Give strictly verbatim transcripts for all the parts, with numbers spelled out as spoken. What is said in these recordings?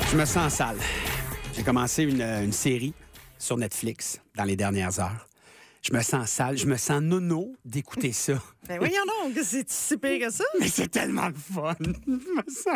Je me sens sale. J'ai commencé une, une série sur Netflix dans les dernières heures. Je me sens sale, je me sens nono d'écouter ça. Ben voyons donc, c'est si pire que ça. Mais c'est tellement le fun. Je me sens...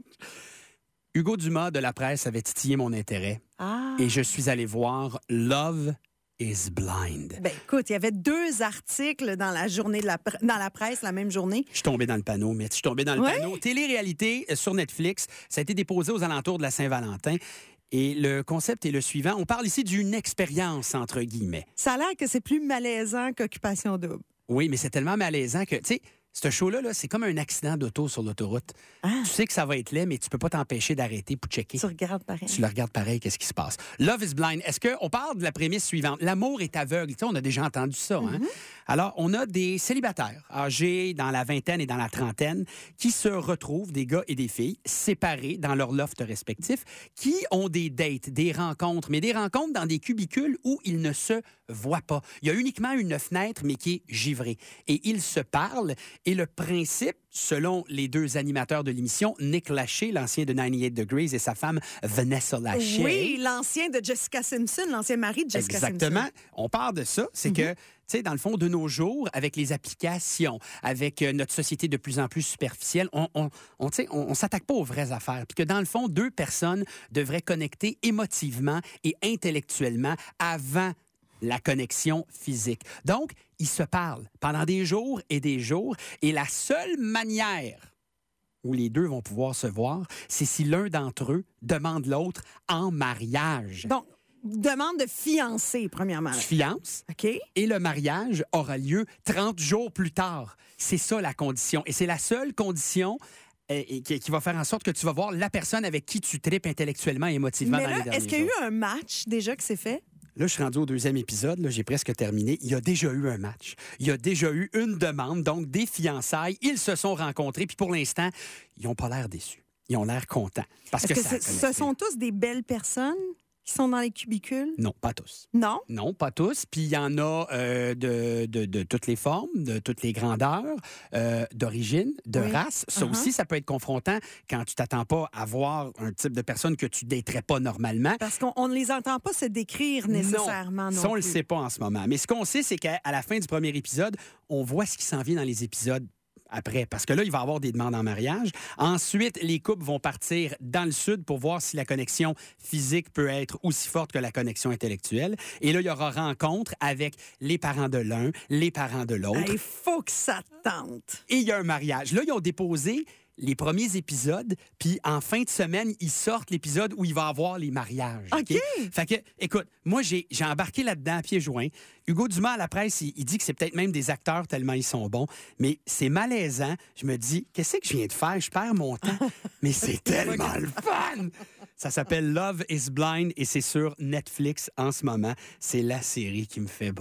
Hugo Dumas de La Presse avait titillé mon intérêt. Ah. Et je suis allé voir Love is Blind. Ben écoute, il y avait deux articles dans la journée de la pre- dans la presse la même journée. Je suis tombé dans le panneau, mais je suis tombé dans le Ouais? panneau. Télé-réalité euh, sur Netflix. Ça a été déposé aux alentours de la Saint-Valentin. Et le concept est le suivant. On parle ici d'une expérience, entre guillemets. Ça a l'air que c'est plus malaisant qu'Occupation double. Oui, mais c'est tellement malaisant que, tu sais, ce show-là, là, c'est comme un accident d'auto sur l'autoroute. Ah. Tu sais que ça va être laid, mais tu peux pas t'empêcher d'arrêter pour checker. Tu regardes pareil. Tu le regardes pareil, qu'est-ce qui se passe? Love is Blind. Est-ce qu'on parle de la prémisse suivante? L'amour est aveugle. Tu sais, on a déjà entendu ça. Hein? Mm-hmm. Alors, on a des célibataires âgés dans la vingtaine et dans la trentaine qui se retrouvent, des gars et des filles, séparés dans leur loft respectif, qui ont des dates, des rencontres, mais des rencontres dans des cubicules où ils ne se voient pas. Il y a uniquement une fenêtre, mais qui est givrée. Et ils se parlent. Et le principe, selon les deux animateurs de l'émission, Nick Lachey, l'ancien de ninety-eight Degrees, et sa femme Vanessa Lachey. Oui, l'ancien de Jessica Simpson, l'ancien mari de Jessica Exactement. Simpson. On parle de ça. C'est que, tu sais, dans le fond, de nos jours, avec les applications, avec euh, notre société de plus en plus superficielle, on on, on, tu sais, on, on s'attaque pas aux vraies affaires. Puis que, dans le fond, deux personnes devraient connecter émotivement et intellectuellement avant la connexion physique. Donc, ils se parlent pendant des jours et des jours. Et la seule manière où les deux vont pouvoir se voir, c'est si l'un d'entre eux demande l'autre en mariage. Donc, demande de fiancer, premièrement. Tu fiances OK. et le mariage aura lieu trente jours plus tard. C'est ça la condition. Et c'est la seule condition euh, et qui, qui va faire en sorte que tu vas voir la personne avec qui tu tripes intellectuellement et émotivement Mais dans les là, derniers est-ce qu'il y a jours. eu un match déjà qui s'est fait? Là, je suis rendu au deuxième épisode. Là, j'ai presque terminé. Il y a déjà eu un match. Il y a déjà eu une demande, donc des fiançailles. Ils se sont rencontrés. Puis pour l'instant, ils n'ont pas l'air déçus. Ils ont l'air contents. Parce Est-ce que, que, ça a c'est- ce connecté. sont tous des belles personnes qui sont dans les cubicules? Non, pas tous. Non? Non, pas tous. Puis il y en a euh, de, de, de toutes les formes, de toutes les grandeurs, euh, d'origine, de Oui. race. Ça Uh-huh. aussi, ça peut être confrontant quand tu t'attends pas à voir un type de personne que tu daterais pas normalement. Parce qu'on on ne les entend pas se décrire nécessairement non, ça, on le plus. sait pas en ce moment. Mais ce qu'on sait, c'est qu'à à la fin du premier épisode, on voit ce qui s'en vient dans les épisodes après. Parce que là, il va y avoir des demandes en mariage. Ensuite, les couples vont partir dans le sud pour voir si la connexion physique peut être aussi forte que la connexion intellectuelle. Et là, il y aura rencontre avec les parents de l'un, les parents de l'autre. Il faut que ça tente. Et il y a un mariage. Là, ils ont déposé les premiers épisodes, puis en fin de semaine, ils sortent l'épisode où il va y avoir les mariages. OK. Fait que, écoute, moi, j'ai j'ai embarqué là-dedans à pieds joints. Hugo Dumas, à la presse, il, il dit que c'est peut-être même des acteurs tellement ils sont bons, mais c'est malaisant. Je me dis, qu'est-ce que je viens de faire? Je perds mon temps. Mais c'est tellement le fun! Ça s'appelle Love is Blind et c'est sur Netflix en ce moment. C'est la série qui me fait